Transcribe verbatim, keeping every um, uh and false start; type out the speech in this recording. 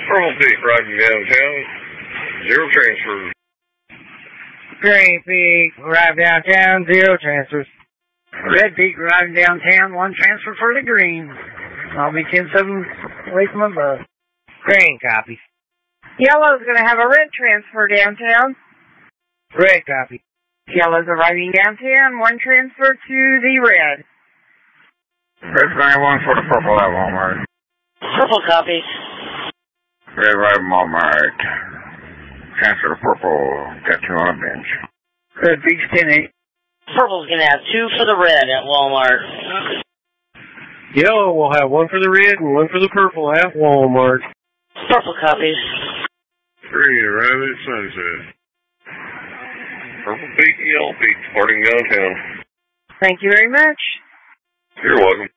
Purple Peak riding downtown. Zero transfers. Green Peak, arrive downtown, zero transfers. Red Peak, arriving downtown, one transfer for the green. I'll be ten seven away from above. Green copy. Yellow's going to have a red transfer downtown. Red copy. Yellow's arriving downtown, one transfer to the red. Red flying one for the purple at Walmart. Purple copy. Red right Walmart. Transfer to purple. Got two on a bench. Red Peak's ten eight. Purple's going to have two for the red at Walmart. Yellow will have one for the red and one for the purple at Walmart. Purple copies. Three arriving at Sunset. Purple Peak, Yellow Peak, departing downtown. Thank you very much. You're welcome.